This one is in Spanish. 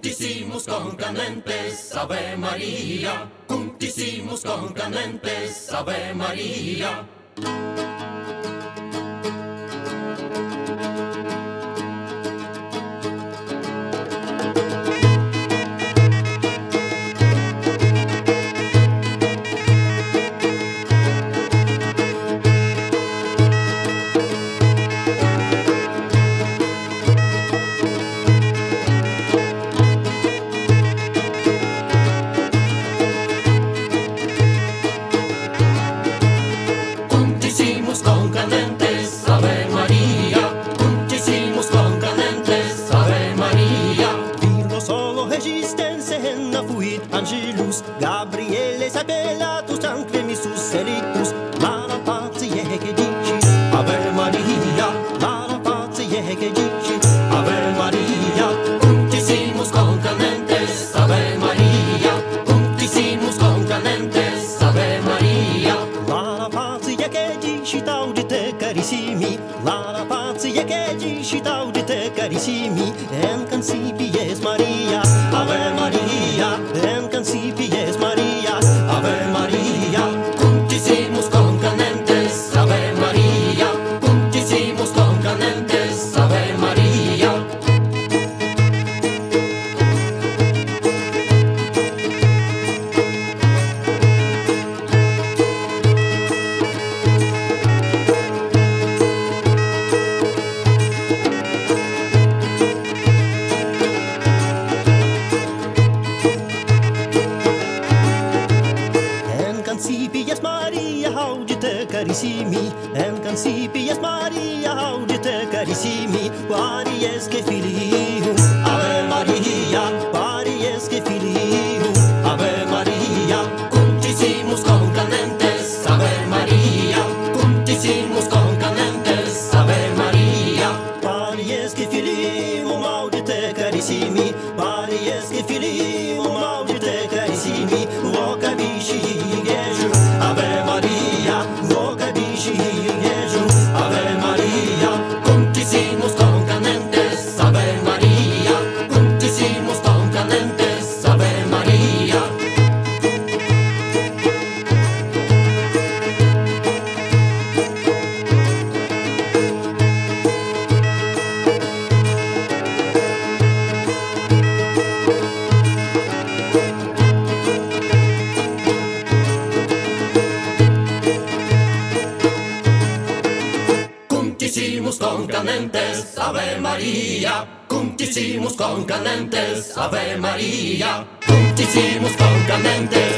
Juntísimos con candentes, Ave María. Juntísimos con candentes, Ave María. Juntísimos con candentes, Ave Maria. Juntísimos con candentes, Ave Maria. Virgo solo resistência na fuit Angelus Gabriele Isabella tu sangue mi suseritus la pace che dici Ave Maria, la pace che dici Ave Maria. Juntísimos con candentes, Ave Maria. Juntísimos con candentes, Ave Maria. la pace che dici tau di te carissimi la pace che dici tau di te carissimi en cancipies Maria Ave Maria, en cancipies Maria Ave Maria. Juntísimos con candentes, Ave Maria. Juntísimos con candentes, Ave Maria. En cancipies Maria audite carissimi en cancipies Maria audite carissimi Paries che filio Ave Maria, Paries che filio Ave Maria. Juntísimos con candentes, Ave Maria. Juntísimos con candentes, Ave Maria. Paries che filio audite carissimi Paries che filio audite carissimi O capisci Gesù Ave Maria, O capisci Gesù Ave Maria. Juntísimos con candentes, Ave Maria. Juntísimos con candentes, Ave Maria. Juntísimos con candentes, Ave Maria. Juntísimos con candentes, Ave Maria. Juntísimos con candentes.